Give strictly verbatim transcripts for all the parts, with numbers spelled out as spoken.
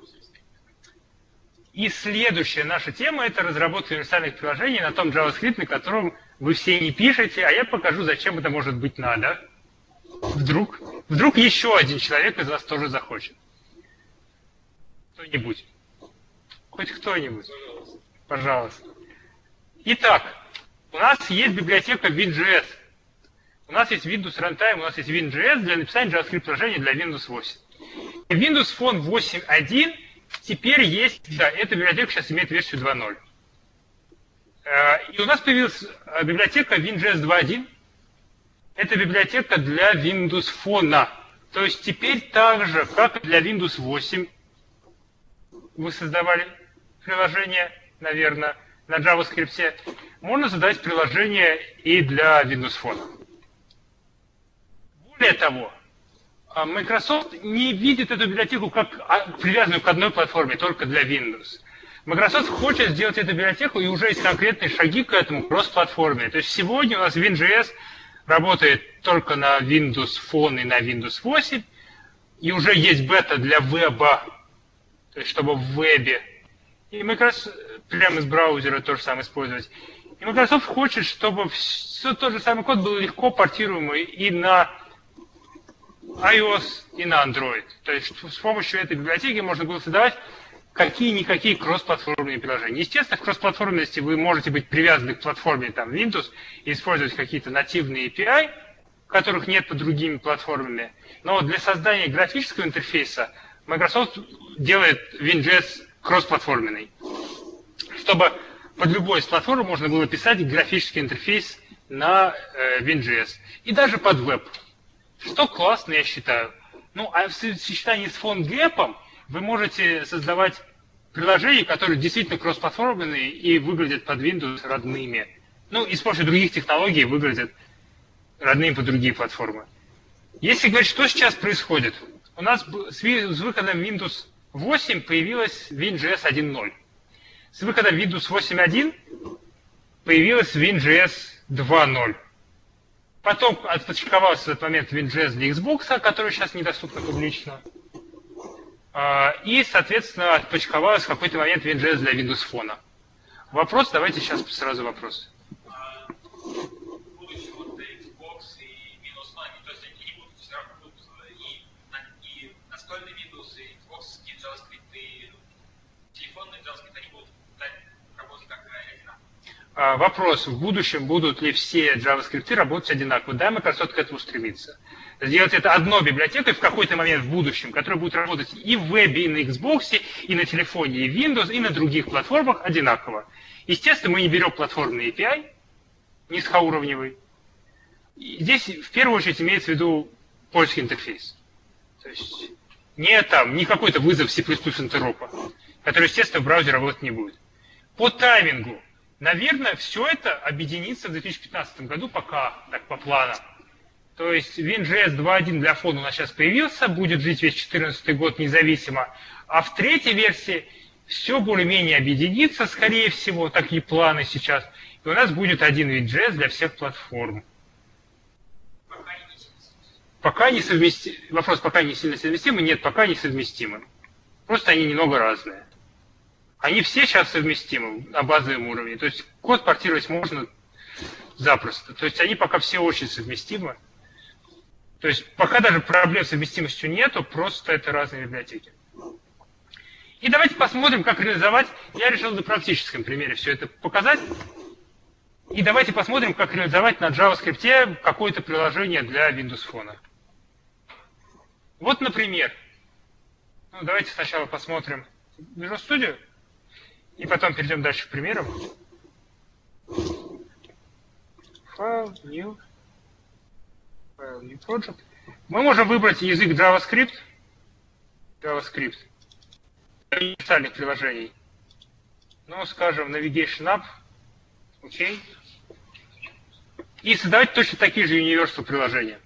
И следующая наша тема – это разработка универсальных приложений на том JavaScript, на котором вы все не пишете, а я покажу, зачем это может быть надо. Вдруг, вдруг еще один человек из вас тоже захочет. Кто-нибудь. Хоть кто-нибудь. Пожалуйста. Итак, у нас есть библиотека WinJS. У нас есть Windows Runtime, у нас есть WinJS для написания JavaScript-приложений для Windows восемь. И Windows Phone восемь точка один теперь есть, да, эта библиотека сейчас имеет версию два ноль. И у нас появилась библиотека WinJS два точка один. Это библиотека для Windows Phone. То есть теперь так же, как и для Windows восемь, вы создавали приложение, наверное, на JavaScript, можно создать приложение и для Windows Phone. Более того, Microsoft не видит эту библиотеку как привязанную к одной платформе, только для Windows. Microsoft хочет сделать эту библиотеку, и уже есть конкретные шаги к этому кросс-платформе. То есть сегодня у нас WinJS работает только на Windows Phone и на Windows восемь, и уже есть бета для веба, то есть чтобы в вебе, и Microsoft прямо из браузера то же самое использовать. И Microsoft хочет, чтобы все тот же самый код был легко портируемый и на iOS, и на Android. То есть с помощью этой библиотеки можно было создавать какие-никакие кроссплатформенные приложения. Естественно, в кроссплатформенности вы можете быть привязаны к платформе там, Windows и использовать какие-то нативные эй пи ай, которых нет под другими платформами. Но для создания графического интерфейса Microsoft делает WinJS кроссплатформенный, чтобы под любой из платформ можно было писать графический интерфейс на э, WinJS. И даже под веб. Что классно, я считаю. Ну, а в сочетании с PhoneGap вы можете создавать приложения, которые действительно кроссплатформенные и выглядят под Windows родными. Ну, и с помощью других технологий выглядят родными под другие платформы. Если говорить, что сейчас происходит, у нас с выходом Windows восемь появилась WinJS один ноль. С выходом Windows восемь точка один появилась WinJS два ноль. Потом отпочковался в этот момент WinJS для Xbox, который сейчас недоступен публично. И, соответственно, отпочковалась в какой-то момент WinJS для Windows Phone. Вопрос, давайте сейчас сразу вопрос. Вопрос, в будущем будут ли все JavaScript работать одинаково? Да, Microsoft к этому стремится. Сделать это одной библиотекой в какой-то момент в будущем, которая будет работать и в вебе, и на Xbox, и на телефоне, и в Windows, и на других платформах одинаково. Естественно, мы не берем платформный эй пи ай, низкоуровневый. И здесь в первую очередь имеется в виду польский интерфейс. То есть не там, не какой-то вызов C++ интеропа, который, естественно, в браузере работать не будет. По таймингу, наверное, все это объединится в две тысячи пятнадцатом году, пока так по плану. То есть WinJS два точка один для фона у нас сейчас появился, будет жить весь две тысячи четырнадцатый год независимо. А в третьей версии все более-менее объединится, скорее всего, такие планы сейчас. И у нас будет один WinJS для всех платформ. Пока не совместимы. Вопрос, пока не сильно совместимы? Нет, пока не совместимы. Просто они немного разные. Они все сейчас совместимы на базовом уровне. То есть код портировать можно запросто. То есть они пока все очень совместимы. То есть пока даже проблем с совместимостью нету, просто это разные библиотеки. И давайте посмотрим, как реализовать. Я решил на практическом примере все это показать. И давайте посмотрим, как реализовать на JavaScript какое-то приложение для Windows Phone. Вот, например. Ну, давайте сначала посмотрим Visual Studio. И потом перейдем дальше к примерам. File, New. File, New Project. Мы можем выбрать язык JavaScript. JavaScript. Для универсальных приложений. Ну, скажем, Navigation App. Окей. И создавать точно такие же Universal приложения.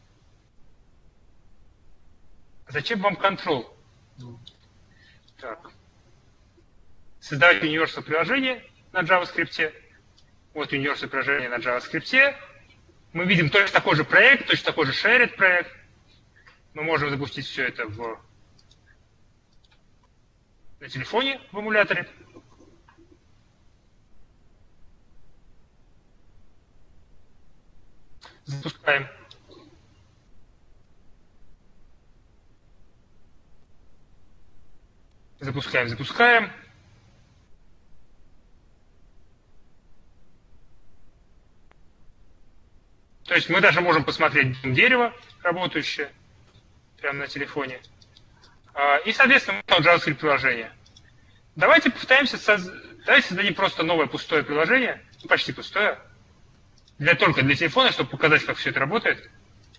Зачем вам Control? Так. Создавать Universal приложение на JavaScript. Вот Universal приложение на JavaScript. Мы видим точно такой же проект, точно такой же shared проект. Мы можем запустить все это в на телефоне в эмуляторе. Запускаем. Запускаем, запускаем. То есть мы даже можем посмотреть дерево работающее прямо на телефоне. И, соответственно, мы JavaScript приложение. Давайте попытаемся создать, давайте создадим просто новое пустое приложение, ну, почти пустое, для, только для телефона, чтобы показать, как все это работает.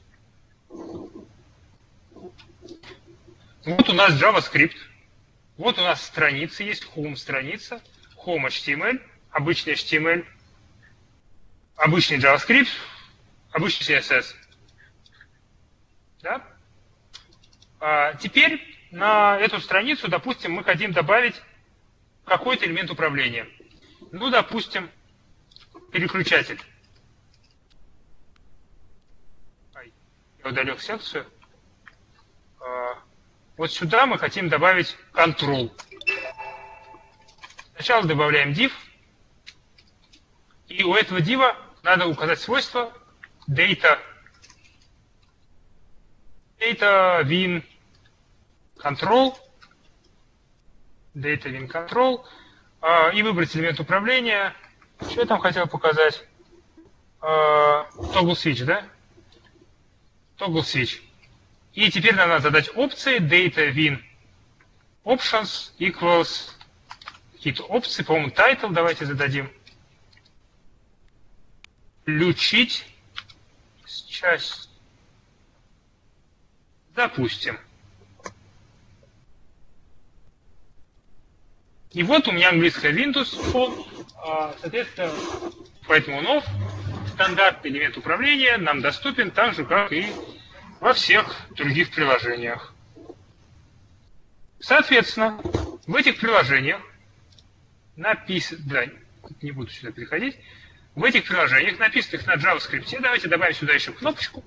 Вот у нас JavaScript. Вот у нас страница есть, home страница, home эйч ти эм эль, обычный эйч ти эм эль, обычный JavaScript, обычный си эс эс. Да? А теперь на эту страницу, допустим, мы хотим добавить какой-то элемент управления. Ну, допустим, переключатель. Я удалил секцию. Вот сюда мы хотим добавить control. Сначала добавляем div. И у этого div надо указать свойство data, data win control. Data win control. И выбрать элемент управления. Что я там хотел показать? Toggle switch, да? Toggle switch. И теперь нам надо задать опции data win options equals какие-то опции, по-моему, title давайте зададим. Включить часть. Допустим. И вот у меня английская Windows Phone, соответственно, поэтому нов стандартный элемент управления нам доступен так же, как и во всех других приложениях. Соответственно, в этих приложениях написано, да, не буду сюда переходить, в этих приложениях, написанных на JavaScript, давайте добавим сюда еще кнопочку.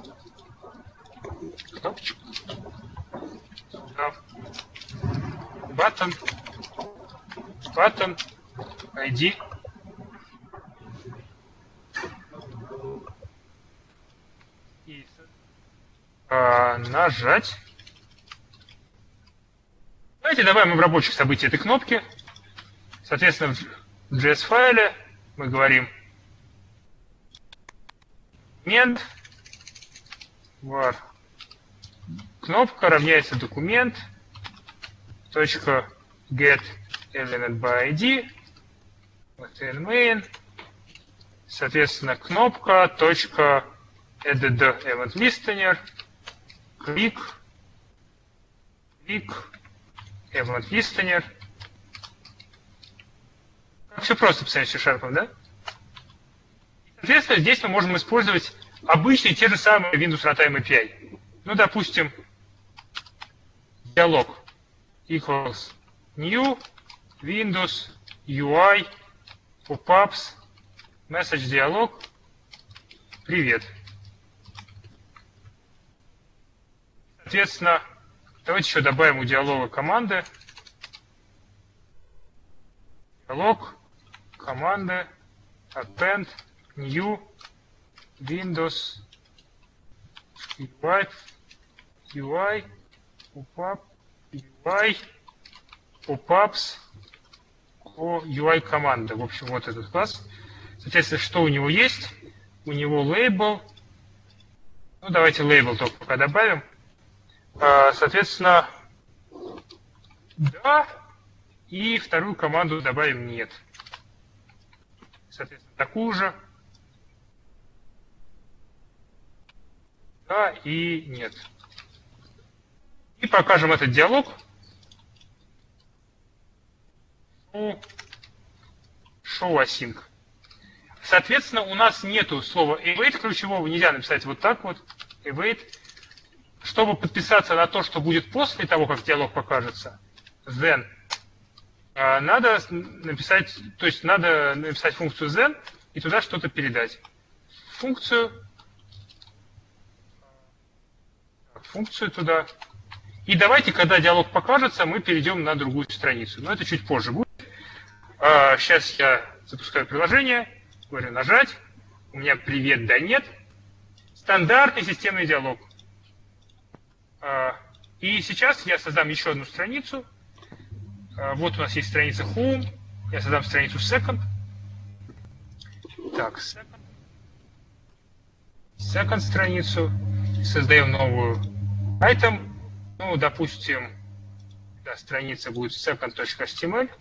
Кнопочку. Да. Button. Button. ай ди. И а, нажать. Давайте добавим обработчик событий этой кнопки. Соответственно, в джей эс-файле мы говорим документ var кнопка равняется документ точка get element by ай ди main, соответственно, кнопка точка add event listener click click event listener. Все просто писать C-Sharp, да? Соответственно, здесь мы можем использовать обычные те же самые Windows Runtime эй пи ай. Ну, допустим, диалог equals new Windows ю ай pop-ups message диалог привет. Соответственно, давайте еще добавим у диалога команды. Диалог команды append new Windows ю ай ю ай pop-up ю ай pop-ups ю ай команда. В общем, вот этот класс. Соответственно, что у него есть? У него label. Ну, давайте label только пока добавим. Соответственно, да. И вторую команду добавим нет. Соответственно, такую же. Да и нет. И покажем этот диалог. Show, show async. Соответственно, у нас нету слова await ключевого, нельзя написать вот так вот. Await. Чтобы подписаться на то, что будет после того, как диалог покажется, then, надо написать, то есть надо написать функцию then и туда что-то передать. Функцию, функцию туда. И давайте, когда диалог покажется, мы перейдем на другую страницу. Но это чуть позже будет. А, сейчас я запускаю приложение, говорю нажать. У меня привет, да нет. Стандартный системный диалог. А, и сейчас я создам еще одну страницу. А, вот у нас есть страница Home. Я создам страницу Second. Так, Second. Second страницу. Создаем новую item. Ну, допустим, да, страница будет second.html.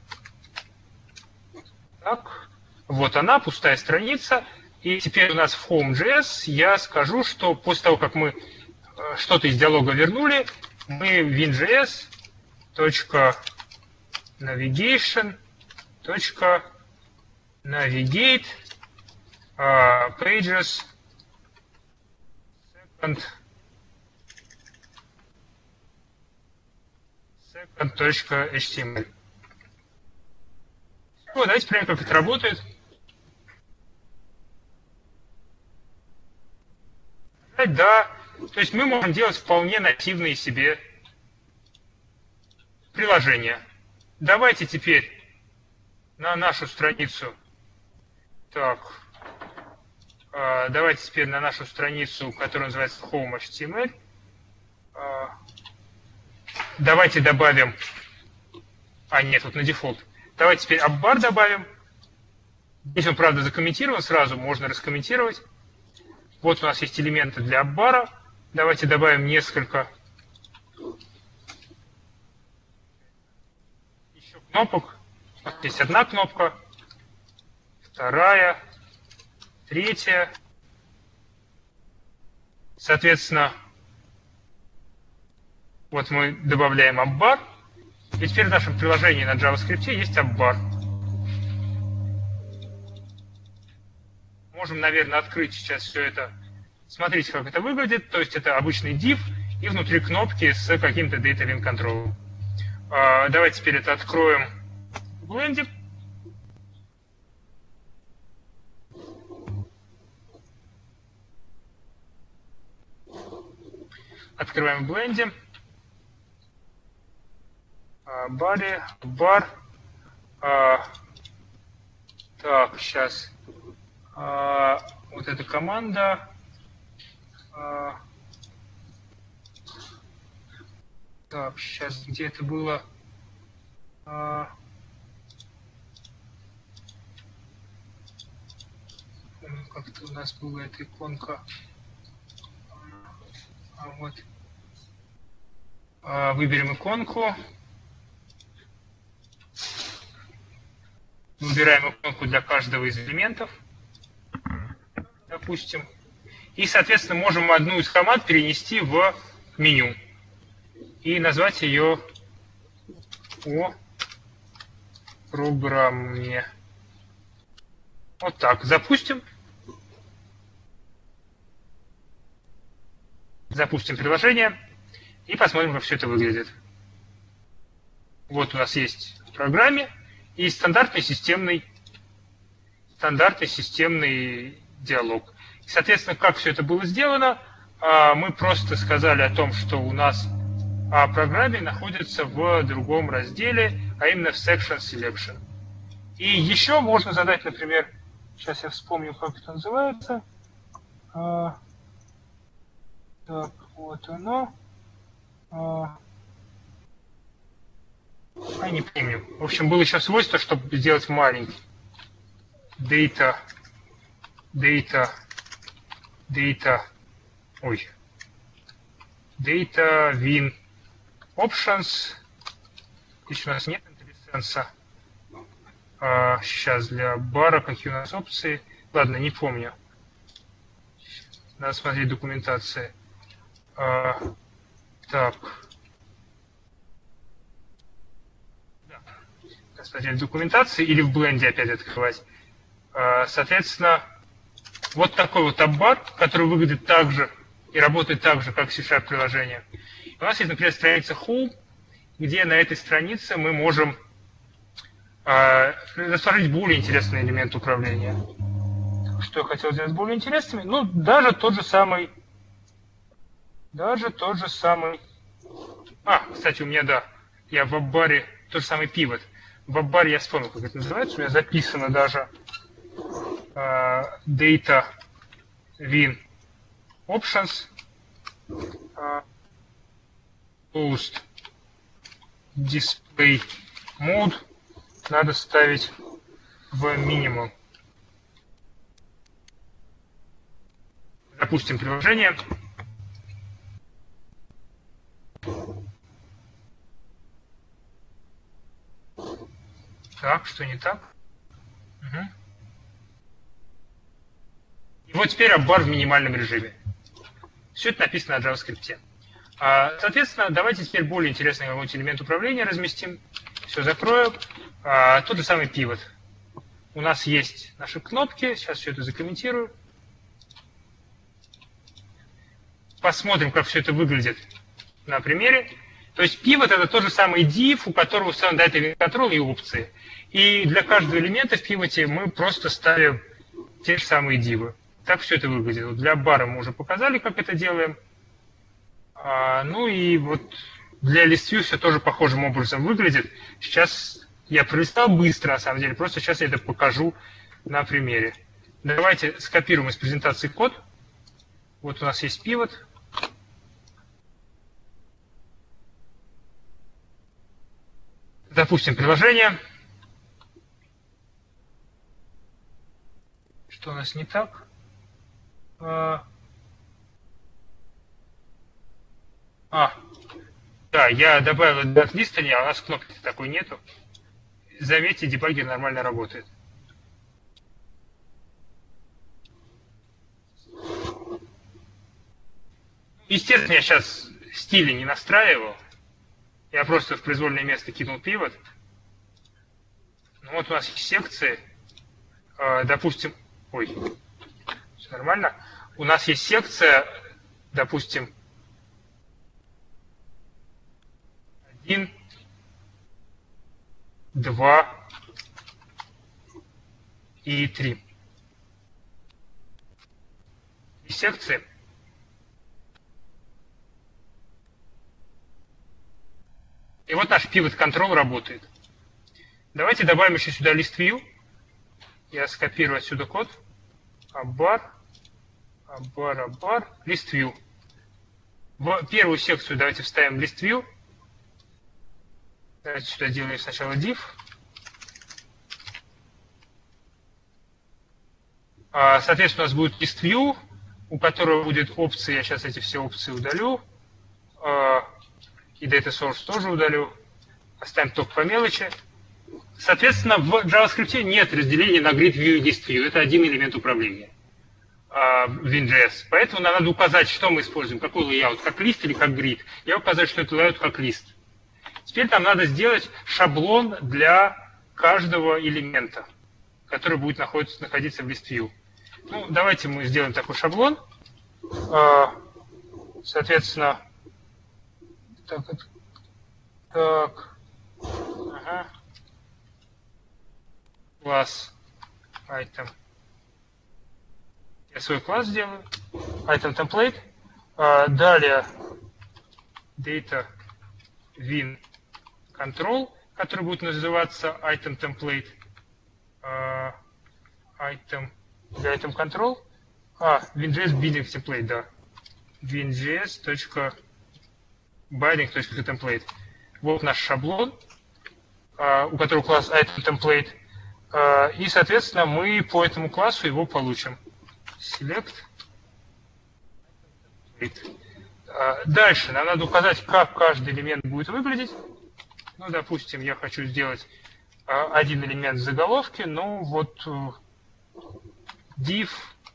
Так, вот она, пустая страница. И теперь у нас в Home.js я скажу, что после того, как мы что-то из диалога вернули, мы в win.js.navigation.navigate uh, pages second second.html. Вот, давайте прямо как это работает. Да, то есть мы можем делать вполне нативные себе приложения. Давайте теперь на нашу страницу. Так, давайте теперь на нашу страницу, которая называется Home.html. Давайте добавим... А, нет, вот на дефолт. Давайте теперь AppBar добавим. Здесь он, правда, закомментирован сразу, можно раскомментировать. Вот у нас есть элементы для AppBar. Давайте добавим несколько еще кнопок. Вот здесь одна кнопка, вторая, третья. Соответственно, вот мы добавляем AppBar. И теперь в нашем приложении на JavaScript есть AppBar. Можем, наверное, открыть сейчас все это. Смотрите, как это выглядит. То есть это обычный div и внутри кнопки с каким-то Data Link Control. Давайте теперь это откроем в Blend. Открываем в Blend. Body, bar. Так, сейчас. Uh, вот эта команда. Uh, так, сейчас где это было? Uh, как-то у нас была эта иконка. А вот. Uh, выберем иконку. Выбираем иконку для каждого из элементов. Допустим. И, соответственно, можем одну из команд перенести в меню. И назвать ее о программе. Вот так. Запустим. Запустим приложение. И посмотрим, как все это выглядит. Вот у нас есть в программе. И стандартный системный, стандартный системный диалог. И, соответственно, как все это было сделано, мы просто сказали о том, что у нас о программе находится в другом разделе, а именно в Section Selection. И еще можно задать, например, сейчас я вспомню, как это называется. Так, вот оно. Я не помню. В общем, было еще свойство, чтобы сделать маленький. Data, data, data, ой. Data, win, options. Здесь у нас нет IntelliSense. А, сейчас для бара какие у нас опции. Ладно, не помню. Надо смотреть документации. А, так. Смотреть в документации или в бленде опять открывать. Соответственно, вот такой вот AppBar, который выглядит так же и работает так же, как C-Sharp приложение. У нас есть, например, страница Home, где на этой странице мы можем расположить более интересный элемент управления. Что я хотел сделать более интересными? Ну, даже тот же самый, даже тот же самый А, кстати, у меня, да, я в веб-баре, тот же самый pivot. В веб-баре я вспомнил, как это называется, у меня записано даже uh, data win options uh, post display mode надо ставить в минимум. Запустим приложение. Так, что не так? Угу. И вот теперь веб-бар в минимальном режиме. Все это написано на JavaScript. Соответственно, давайте теперь более интересный какой-нибудь элемент управления разместим. Все закрою. Тот же самый pivot. У нас есть наши кнопки. Сейчас все это закомментирую. Посмотрим, как все это выглядит на примере. То есть pivot это тот же самый div, у которого установлен data control и опции. И для каждого элемента в pivot мы просто ставим те же самые дивы. Так все это выглядит. Вот для бара мы уже показали, как это делаем. А, ну и вот для ListView все тоже похожим образом выглядит. Сейчас я пролистал быстро, на самом деле. Просто сейчас я это покажу на примере. Давайте скопируем из презентации код. Вот у нас есть pivot. Запустим приложение. Что у нас не так? А, а да, я добавил дат листания, а у нас кнопки такой нету. Заметьте, дебаггер нормально работает. Естественно, я сейчас стили не настраивал. Я просто в произвольное место кинул pivot. Ну, вот у нас есть секции. Допустим, ой, все нормально. У нас есть секция, допустим, один, два и три. И секции. И вот наш pivot control работает. Давайте добавим еще сюда ListView. Я скопирую отсюда код. Аббар, аббар, аббар, ListView. В первую секцию давайте вставим ListView. Давайте сюда делаем сначала div. Соответственно, у нас будет ListView, у которого будет опции. Я сейчас эти все опции удалю. И Data Source тоже удалю. Оставим только по мелочи. Соответственно, в JavaScript нет разделения на grid, view и list view. Это один элемент управления в WinJS. Поэтому нам надо указать, что мы используем, какой layout, как list или как grid. Я указать, что это layout как list. Теперь нам надо сделать шаблон для каждого элемента, который будет находиться, находиться в list view. Ну, давайте мы сделаем такой шаблон. Соответственно, так, так, ага. Класс item. Я свой класс сделаю. Item template. А, далее data win control, который будет называться item template. А, item для item control. А, WinJS binding template, да. WinJS.binding.template. Вот наш шаблон, а, у которого класс item template. И, соответственно, мы по этому классу его получим. Select. Дальше нам надо указать, как каждый элемент будет выглядеть. Ну, допустим, я хочу сделать один элемент в заголовке. Ну, вот div.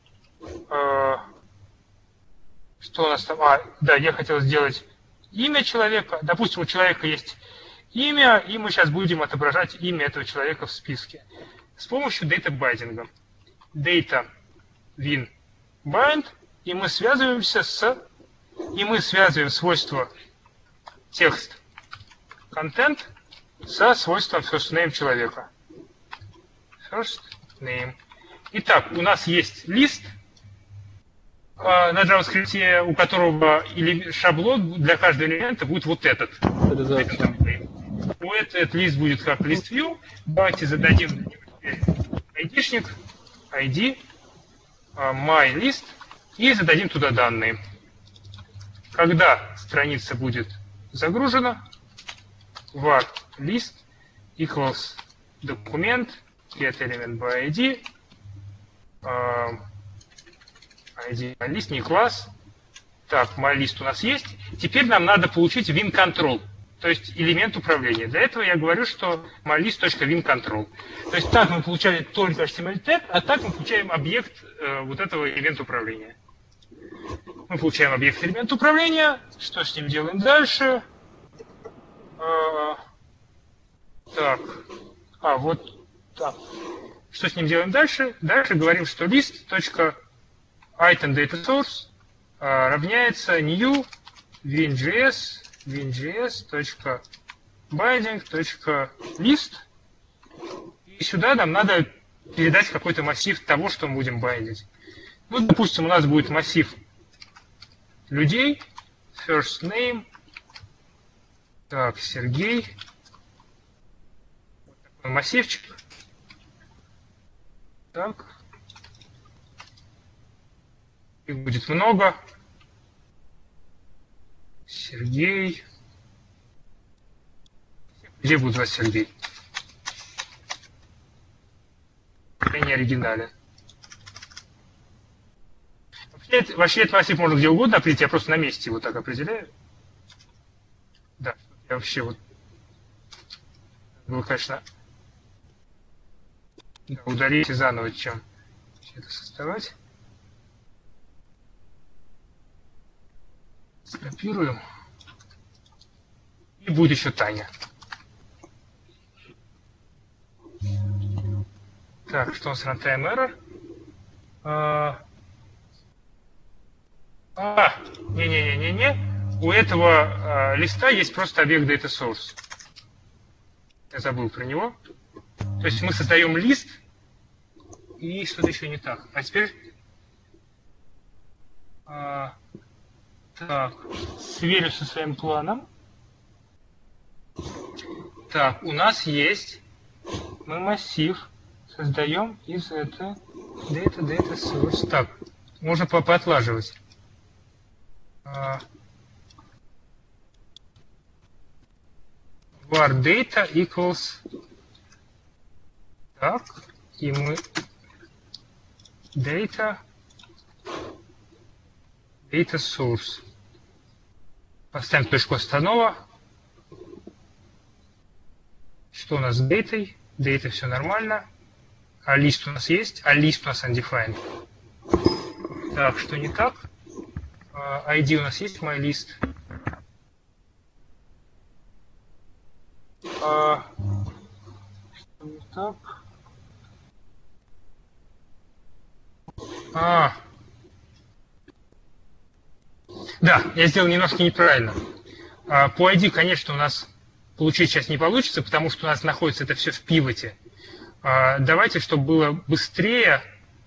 Что у нас там? А, да, я хотел сделать имя человека. Допустим, у человека есть имя, и мы сейчас будем отображать имя этого человека в списке с помощью data binding. Data win bind, и мы связываемся с, и мы связываем свойство текст content со свойством first name человека. First name. Итак, у нас есть лист, на JavaScript, у которого шаблон для каждого элемента будет вот этот. У этот лист будет как list view. Давайте зададим айдишник, ай ди, myList, и зададим туда данные. Когда страница будет загружена, var list equals документ get element by ай ди, ай ди myList, не класс. Так, myList у нас есть. Теперь нам надо получить WinControl, то есть элемент управления. Для этого я говорю, что mylist.winControl. То есть так мы получали только эйч ти эм эль тег, а так мы получаем объект э, вот этого элемента управления. Мы получаем объект элемента управления. Что с ним делаем дальше? А, так. А, вот так. Что с ним делаем дальше? Дальше говорим, что list.itemDataSource а, равняется new win.js win.js.binding.list. И сюда нам надо передать какой-то массив того, что мы будем байдить. Ну, допустим, у нас будет массив людей, first name, так, Сергей, вот такой массивчик, так, их будет много, Сергей, где будет у вас Сергей? Я не оригинален. Вообще, вообще этот массив можно где угодно определить, я просто на месте его так определяю. Да, я вообще вот... Было, конечно, да, удалить и заново чем это создавать. Скопируем. И будет еще Таня. Так, что у нас runtime error? А, а не-не-не-не-не. У этого а, листа есть просто объект DataSource. Я забыл про него. То есть мы создаем лист, и что-то еще не так. А теперь... А, так, сверю со своим планом. Так, у нас есть... Мы массив создаем из этого data data source. Так, можно поотлаживать. Uh, var data equals. Так, и мы data data source. Поставим точку останова. Что у нас с data? Data все нормально. А лист у нас есть, а лист у нас undefined. Так, что не так? ай ди у нас есть, myList. А, что не так? А. Да, я сделал немножко неправильно. А, по ай ди, конечно, у нас получить сейчас не получится, потому что у нас находится это все в пивоте. Давайте, чтобы было быстрее,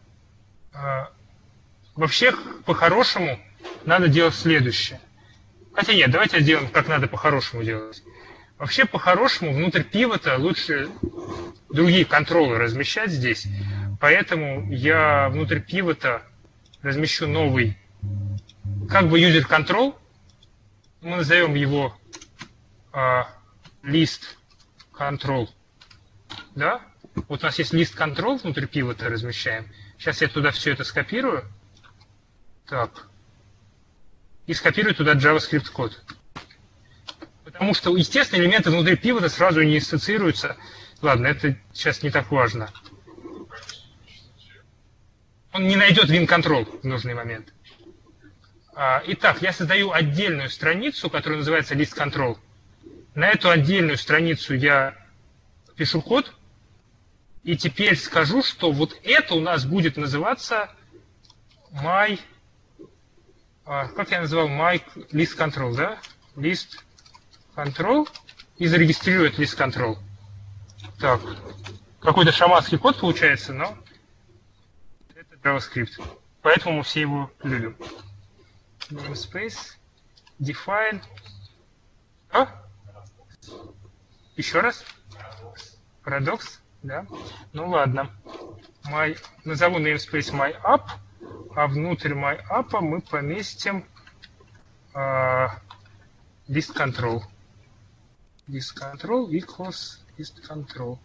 вообще по-хорошему надо делать следующее. Хотя нет, давайте сделаем, как надо по-хорошему делать. Вообще по-хорошему внутрь пивота лучше другие контролы размещать здесь. Поэтому я внутрь пивота размещу новый, как бы user control. Мы назовем его list control. Да? Вот у нас есть list control внутри пивота размещаем. Сейчас я туда все это скопирую. Так. И скопирую туда JavaScript код. Потому что, естественно, элементы внутри пивота сразу не ассоциируются. Ладно, это сейчас не так важно. Он не найдет WinControl в нужный момент. Итак, я создаю отдельную страницу, которая называется list control. На эту отдельную страницу я пишу код. И теперь скажу, что вот это у нас будет называться my, как я называл, my list control, да? List control. И зарегистрирует list control. Так, какой-то шаманский код получается, но это JavaScript. поэтому мы все его любим. Namespace, define. А? Еще раз? Парадокс, да? Ну ладно. My, назову namespace myApp, а внутрь myApp мы поместим э, list control. List control equals list control.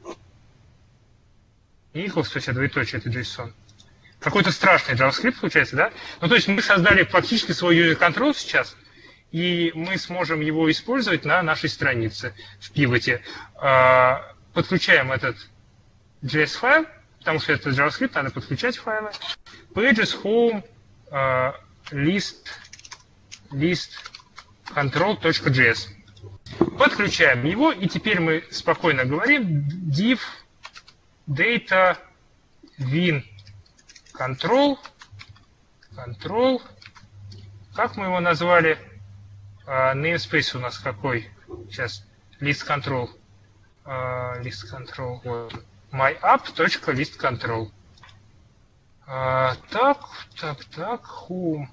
Не equals, то есть двоеточие, это JSON. Какой-то страшный JavaScript получается, да? Ну, то есть мы создали фактически свой user control сейчас, и мы сможем его использовать на нашей странице в пивоте. Подключаем этот джей эс файл, потому что это JavaScript, надо подключать файлы. Pages, home, list, list control.js. Подключаем его, и теперь мы спокойно говорим div data win control, control, как мы его назвали? Uh, namespace у нас какой? Сейчас, list control. Uh, list control. Вот. myapp.listcontrol. Uh, так, так, так, home.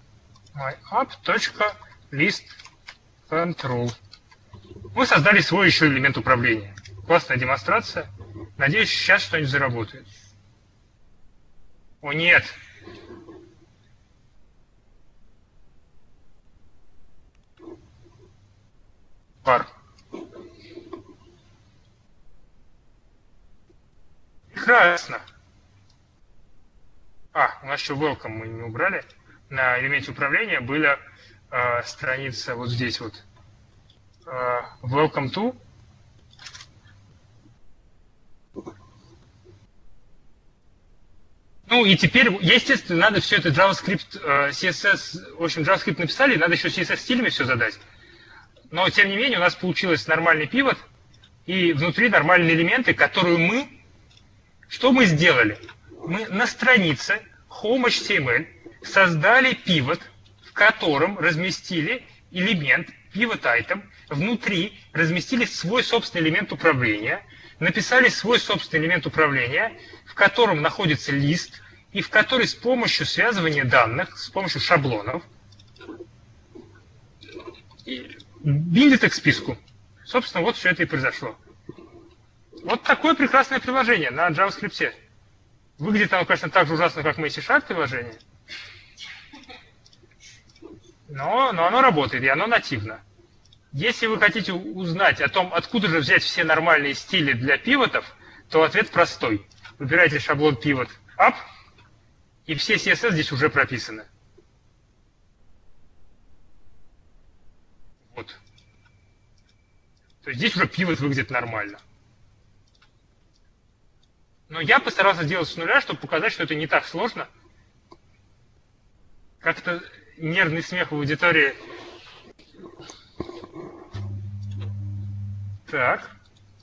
myapp.listcontrol. Мы создали свой еще элемент управления. Классная демонстрация. Надеюсь, сейчас что-нибудь заработает. О, нет. Пар. Прекрасно. А, у нас еще welcome мы не убрали. На элементе управления была э, страница вот здесь вот. Э, welcome to. Ну и теперь, естественно, надо все это JavaScript, си эс эс, в общем, JavaScript написали, надо еще си эс эс стилями все задать. Но, тем не менее, у нас получился нормальный пивот, и внутри нормальные элементы, которые мы... Что мы сделали? Мы на странице home эйч ти эм эль создали пивот, в котором разместили элемент pivot item, внутри разместили свой собственный элемент управления, написали свой собственный элемент управления, в котором находится лист, и в который с помощью связывания данных, с помощью шаблонов, биндит их к списку. Собственно, вот все это и произошло. Вот такое прекрасное приложение на JavaScript. Выглядит оно, конечно, так же ужасно, как мои C-Sharp приложения. Но, но оно работает, и оно нативно. Если вы хотите узнать о том, откуда же взять все нормальные стили для пивотов, то ответ простой. Выбирайте шаблон pivot up, и все си эс эс здесь уже прописаны. Вот. То есть здесь уже pivot выглядит нормально. Но я постарался сделать с нуля, чтобы показать, что это не так сложно. Как-то нервный смех в аудитории. Так.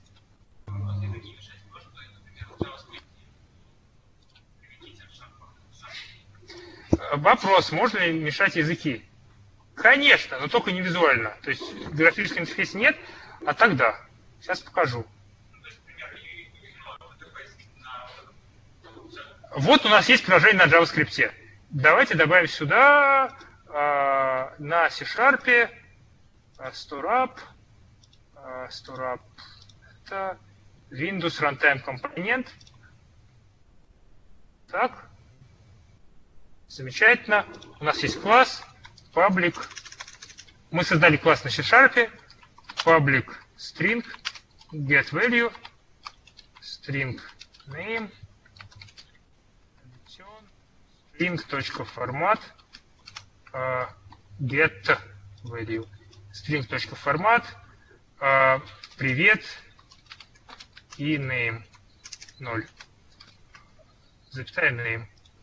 Вопрос, можно ли мешать языки? Конечно, но только не визуально. То есть в графическом интерфейсе нет, а тогда. Сейчас покажу. Вот у нас есть приложение на JavaScript. Давайте добавим сюда э, на C-Sharp э, StoreUp, э, StoreUp это Windows Runtime компонент. Так. Замечательно. У нас есть класс public. Мы создали класс на C-Sharp. Public string get value string name string.format uh, get value string.format uh, привет и name ноль. Запятая name.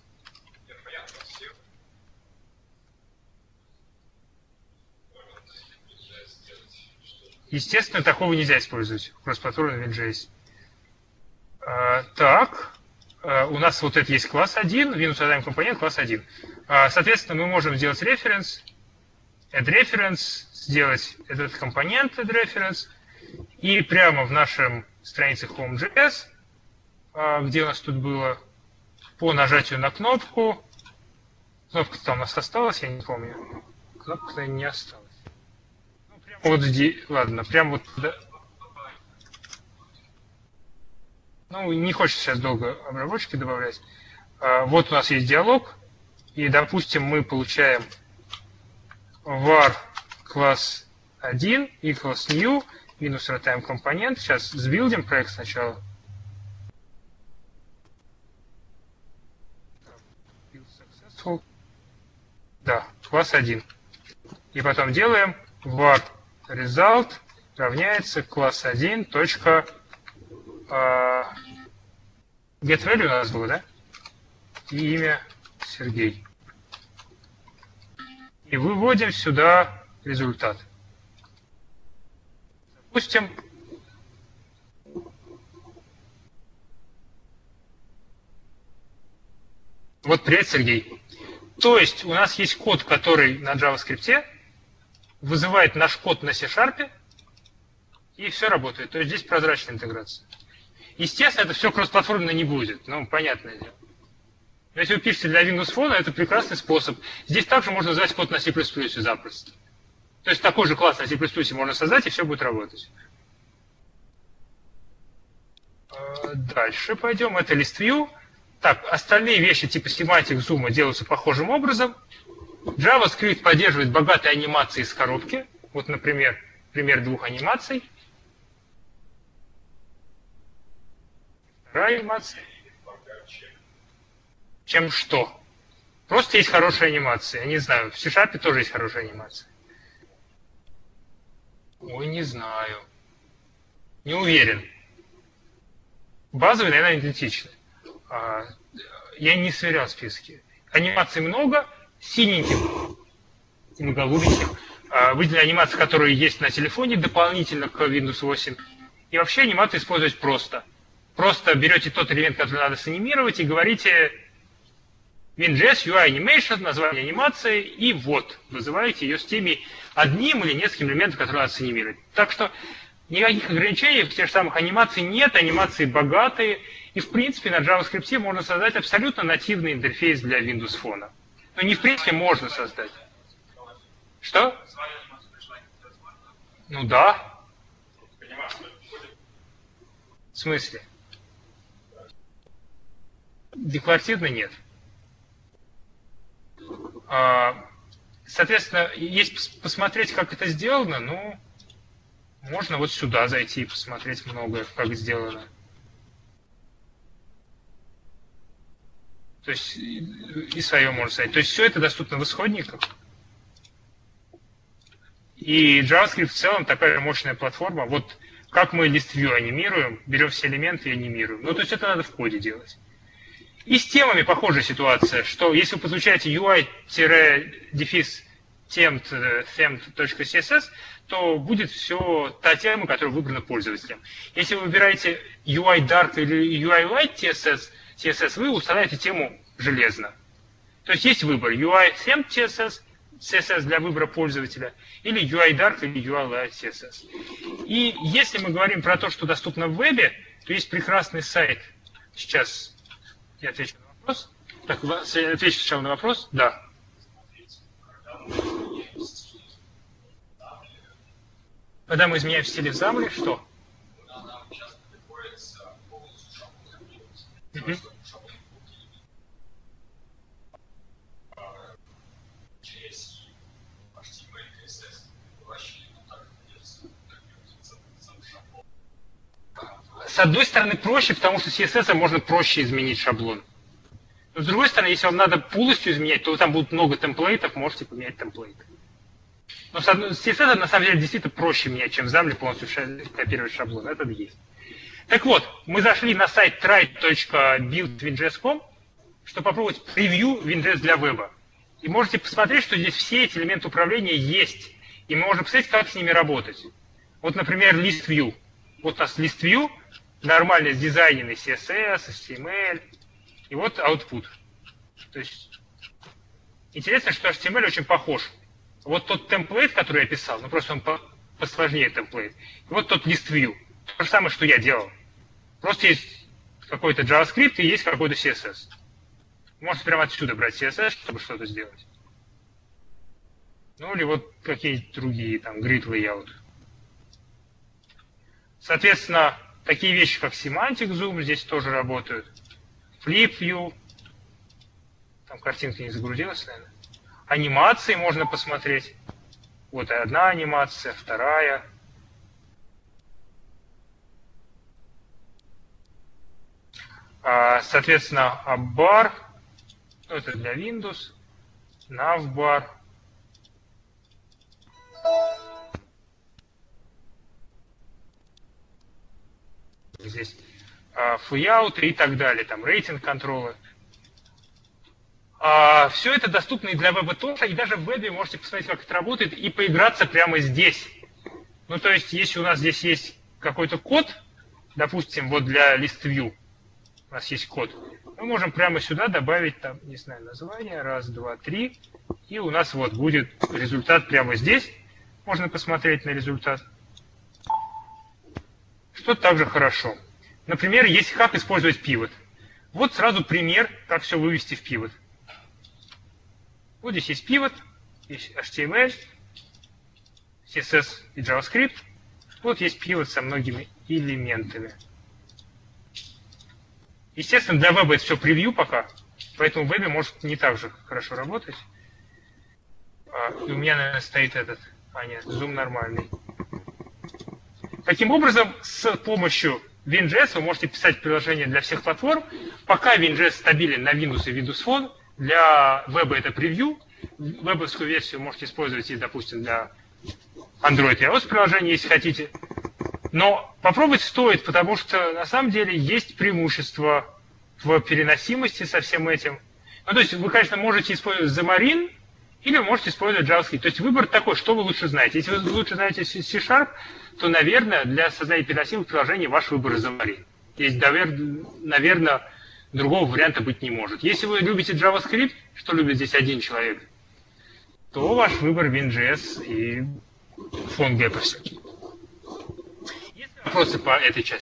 Естественно, такого нельзя использовать в кросс-платформе Vue.js. Uh, так. Uh, у нас вот это есть класс один, Windows Runtime компонент класс один. Uh, соответственно, мы можем сделать reference, add reference, сделать этот компонент add reference, и прямо в нашем странице home.js, uh, где у нас тут было, по нажатию на кнопку, Кнопка-то у нас осталась, я не помню. Кнопка-то не осталась. Ну, прямо вот здесь, ладно, прям вот... Да. Ну, не хочется сейчас долго обработчики добавлять. А, вот у нас есть диалог, и, допустим, мы получаем var класс один equals new минус runtime компонент. Сейчас сбилдим проект сначала. Да, класс один. И потом делаем var result равняется класс один точка uh, get value у нас было, да? И имя Сергей. И выводим сюда результат. Допустим, вот привет, Сергей. То есть у нас есть код, который на JavaScript вызывает наш код на C-Sharp, и все работает. То есть здесь прозрачная интеграция. Естественно, это все кроссплатформенно не будет. Ну, понятное дело. Но если вы пишете для Windows Phone, это прекрасный способ. Здесь также можно создать код на C++ запросто. То есть такой же класс на C++ можно создать, и все будет работать. Дальше пойдем. Это ListView. Так, остальные вещи типа семантик, зума делаются похожим образом. JavaScript поддерживает богатые анимации из коробки. Вот, например, пример двух анимаций. Вторая анимация. Чем что? Просто есть хорошая анимация. Я не знаю, в C-Sharp тоже есть хорошая анимация. Ой, не знаю. Не уверен. Базовые, наверное, идентичны. Я не сверял списки. Анимаций много, синеньким и голубеньким. Выделены анимации, которые есть на телефоне дополнительно к Windows восемь. И вообще анимацию использовать просто. Просто берете тот элемент, который надо санимировать, и говорите WinJS ю ай Animation, название анимации, и вот, вызываете ее с теми одним или несколькими элементами, которые надо санимировать. Так что никаких ограничений в тех же самых анимаций нет, анимации богатые, и в принципе на JavaScript можно создать абсолютно нативный интерфейс для Windows Phone. Но не в принципе можно создать. Что? Ну да. В смысле? Декларативно нет. Соответственно, есть посмотреть, как это сделано, ну, можно вот сюда зайти и посмотреть многое, как сделано. То есть и свое можно сказать. То есть все это доступно в исходниках. И JavaScript в целом такая мощная платформа. Вот как мы ListView анимируем, берем все элементы и анимируем. Ну, то есть это надо в коде делать. И с темами похожая ситуация, что если вы подключаете ю ай-temp.temp.css, то будет все та тема, которая выбрана пользователем. Если вы выбираете ю ай Dark или ю ай Light си эс эс, си эс эс, вы устанавливаете тему железно. То есть есть выбор ю ай темп си эс эс, си эс эс для выбора пользователя, или ю ай Dark или ю ай Light си эс эс. И если мы говорим про то, что доступно в вебе, то есть прекрасный сайт. Сейчас я отвечу на вопрос. Так, я отвечу сначала на вопрос. Да. Когда мы изменяем в стиле в Xamarin, что? Mm-hmm. С одной стороны проще, потому что си эс эс можно проще изменить шаблон. Но с другой стороны, если вам надо полностью изменять, то там будет много темплейтов, можете поменять темплейты. Но с си эс эс на самом деле действительно проще менять, чем в Xamarin полностью копировать шаблон. Это есть. Так вот, мы зашли на сайт try точка build winjs точка com, чтобы попробовать превью WinJS для веба. И можете посмотреть, что здесь все эти элементы управления есть. И мы можем посмотреть, как с ними работать. Вот, например, ListView. Вот у нас ListView, нормально сдизайненный си эс эс, эйч ти эм эль. И вот output. То есть интересно, что эйч ти эм эль очень похож. Вот тот темплейт, который я писал, ну просто он посложнее темплейт. И вот тот ListView. То же самое, что я делал. Просто есть какой-то JavaScript и есть какой-то си эс эс. Можете прямо отсюда брать си эс эс, чтобы что-то сделать. Ну или вот какие-то другие, там, grid layout. Соответственно, такие вещи, как semantic zoom, здесь тоже работают. Flip view. Там картинка не загрузилась, наверное. Анимации можно посмотреть. Вот одна анимация, вторая. Соответственно, AppBar. Это для Windows. Navbar. Здесь флейауты и так далее, там рейтинг-контролы. А, все это доступно и для веба тоже, и даже в вебе можете посмотреть, как это работает, и поиграться прямо здесь. Ну, то есть, если у нас здесь есть какой-то код, допустим, вот для ListView, у нас есть код, мы можем прямо сюда добавить, там, не знаю, название, раз, два, три, и у нас вот будет результат прямо здесь. Можно посмотреть на результат. Что также хорошо. Например, если как использовать pivot. Вот сразу пример, как все вывести в pivot. Вот здесь есть pivot, есть эйч ти эм эль, си эс эс и JavaScript. Вот есть pivot со многими элементами. Естественно, для веба это все превью пока, поэтому в вебе может не так же хорошо работать. И у меня, наверное, стоит этот... А, нет, зум нормальный. Таким образом, с помощью WinJS вы можете писать приложения для всех платформ. Пока WinJS стабилен на Windows и Windows Phone, для веба это превью. Вебовскую версию можете использовать, и, допустим, для Android и iOS приложений, если хотите. Но попробовать стоит, потому что на самом деле есть преимущество в переносимости со всем этим. Ну, то есть вы, конечно, можете использовать Xamarin, или вы можете использовать JavaScript. То есть выбор такой, что вы лучше знаете. Если вы лучше знаете C-Sharp, то, наверное, для создания переносимых приложений ваш выбор Xamarin. Здесь, наверное, другого варианта быть не может. Если вы любите JavaScript, что любит здесь один человек, то ваш выбор WinJS и PhoneGap всякие. Есть вопросы по этой части?